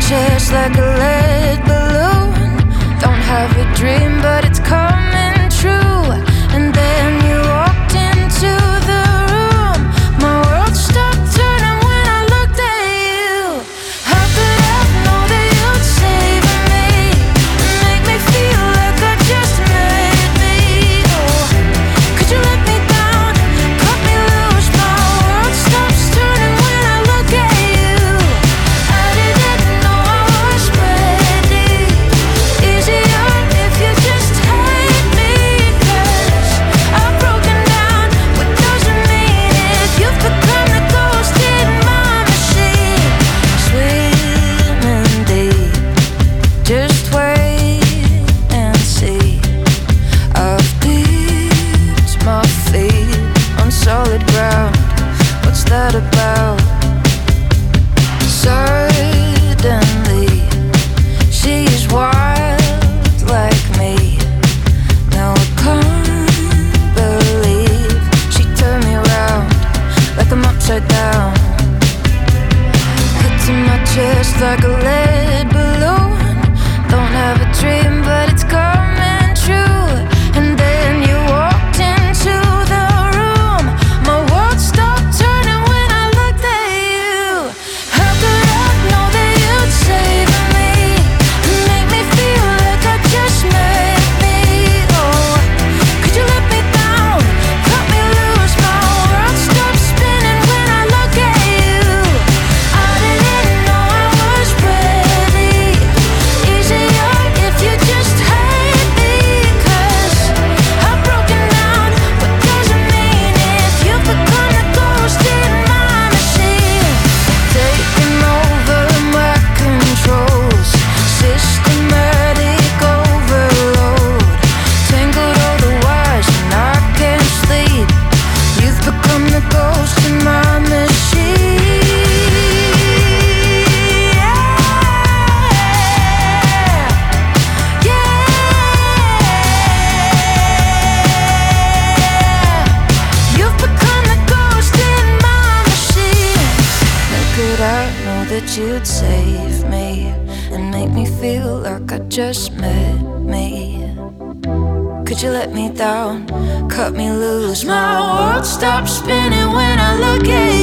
chest like a lead balloon. Don't have a dream, but it's coming true. And then you walked into the room. My world stopped turning when I looked at you. How could I know that you'd save me and make me feel like I just made me? Oh, could you let me down, cut me loose? My world stops turning when I look at you. I didn't know I was ready. Easier if you just hate me, 'cause I've broken down. What doesn't mean it. You've become the ghost in my machine. Swimming deep, just wait and see. I've dipped my feet on solid ground. What's that about? Suddenly, she's wild like me. Now I can't believe she turned me around like I'm upside down. Hit to my chest like a lead balloon. Don't have a dream, but it's coming true. And then you walked into the room. My world stopped turning when I looked at you. How could I know that you'd save me and make me feel like I just made me? Oh, could you let me down, cut me loose? My world stops spinning when I look at you. I didn't know I was ready. Easier if you just hate me, 'cause I've broken down. What doesn't mean if you've become the ghost in my machine. Taking over my controls, systematic overload. Tangled all the wires and I can't sleep. You've become the ghost in my machine. Yeah, you've become the ghost in my machine. How could I know that you'd save me and make me feel like I just met me? Could you let me down, cut me loose? My world stops spinning when I look at